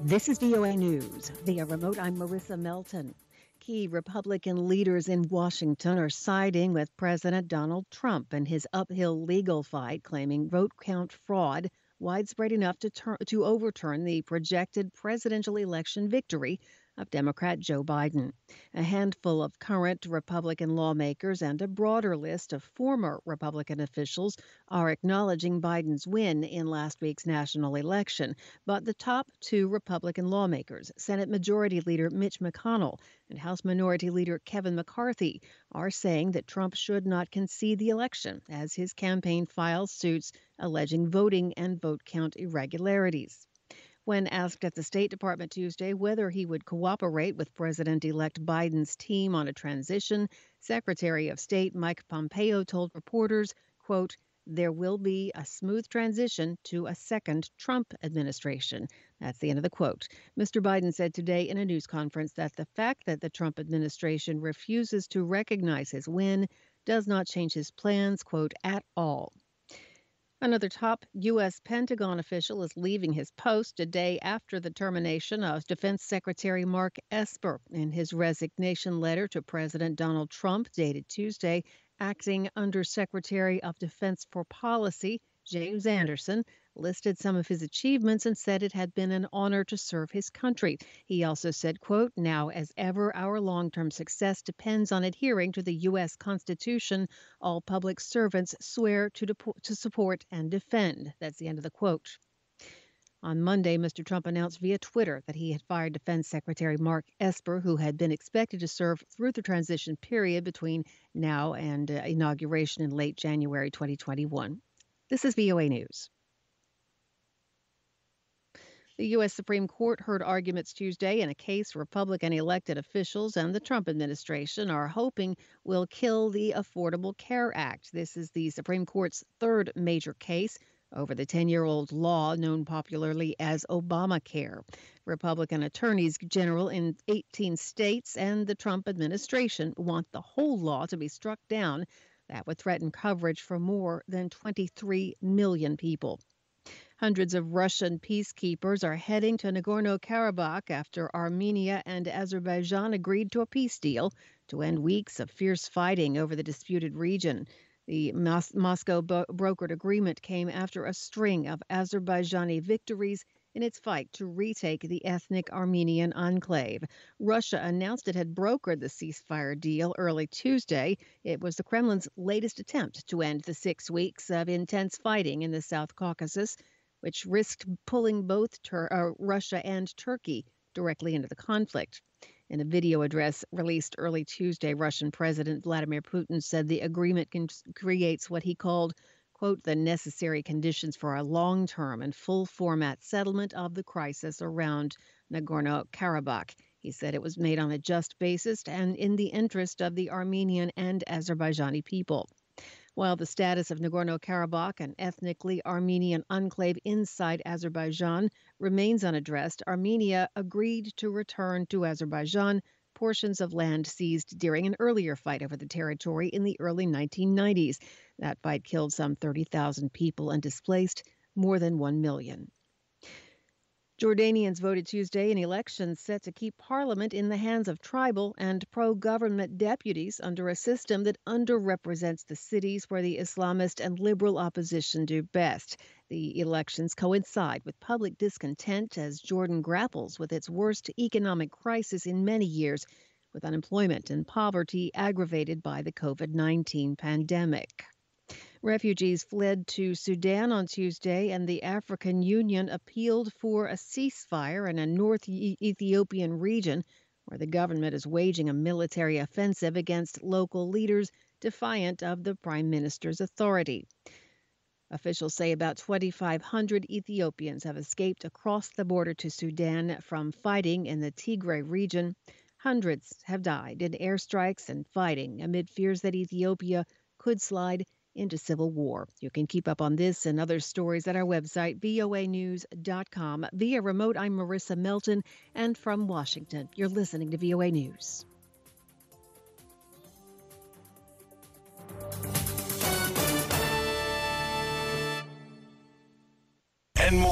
This is VOA News. Via remote, I'm Marissa Melton. Key Republican leaders in Washington are siding with President Donald Trump in his uphill legal fight, claiming vote count fraud widespread enough to overturn the projected presidential election victory of Democrat Joe Biden. A handful of current Republican lawmakers and a broader list of former Republican officials are acknowledging Biden's win in last week's national election. But the top two Republican lawmakers, Senate Majority Leader Mitch McConnell and House Minority Leader Kevin McCarthy, are saying that Trump should not concede the election as his campaign files suits alleging voting and vote count irregularities. When asked at the State Department Tuesday whether he would cooperate with President-elect Biden's team on a transition, Secretary of State Mike Pompeo told reporters, quote, "There will be a smooth transition to a second Trump administration." That's the end of the quote. Mr. Biden said today in a news conference that the fact that the Trump administration refuses to recognize his win does not change his plans, quote, "at all." Another top U.S. Pentagon official is leaving his post a day after the termination of Defense Secretary Mark Esper. In his resignation letter to President Donald Trump, dated Tuesday, acting Undersecretary of Defense for Policy, James Anderson, listed some of his achievements and said it had been an honor to serve his country. He also said, quote, "Now as ever, our long-term success depends on adhering to the U.S. Constitution. All public servants swear to support and defend." That's the end of the quote. On Monday, Mr. Trump announced via Twitter that he had fired Defense Secretary Mark Esper, who had been expected to serve through the transition period between now and inauguration in late January 2021. This is VOA News. The U.S. Supreme Court heard arguments Tuesday in a case Republican elected officials and the Trump administration are hoping will kill the Affordable Care Act. This is the Supreme Court's third major case over the 10-year-old law known popularly as Obamacare. Republican attorneys general in 18 states and the Trump administration want the whole law to be struck down. That would threaten coverage for more than 23 million people. Hundreds of Russian peacekeepers are heading to Nagorno-Karabakh after Armenia and Azerbaijan agreed to a peace deal to end weeks of fierce fighting over the disputed region. The Moscow brokered agreement came after a string of Azerbaijani victories in its fight to retake the ethnic Armenian enclave. Russia announced it had brokered the ceasefire deal early Tuesday. It was the Kremlin's latest attempt to end the 6 weeks of intense fighting in the South Caucasus, which risked pulling both Russia and Turkey directly into the conflict. In a video address released early Tuesday, Russian President Vladimir Putin said the agreement creates what he called, quote, "the necessary conditions for a long-term and full-format settlement of the crisis around Nagorno-Karabakh." He said it was made on a just basis and in the interest of the Armenian and Azerbaijani people. While the status of Nagorno-Karabakh, an ethnically Armenian enclave inside Azerbaijan, remains unaddressed, Armenia agreed to return to Azerbaijan portions of land seized during an earlier fight over the territory in the early 1990s. That fight killed some 30,000 people and displaced more than 1 million. Jordanians voted Tuesday in elections set to keep parliament in the hands of tribal and pro-government deputies under a system that underrepresents the cities where the Islamist and liberal opposition do best. The elections coincide with public discontent as Jordan grapples with its worst economic crisis in many years, with unemployment and poverty aggravated by the COVID-19 pandemic. Refugees fled to Sudan on Tuesday, and the African Union appealed for a ceasefire in a North Ethiopian region where the government is waging a military offensive against local leaders defiant of the prime minister's authority. Officials say about 2,500 Ethiopians have escaped across the border to Sudan from fighting in the Tigray region. Hundreds have died in airstrikes and fighting amid fears that Ethiopia could slide into civil war. You can keep up on this and other stories at our website, voanews.com. Via remote, I'm Marissa Melton, and from Washington, you're listening to VOA News.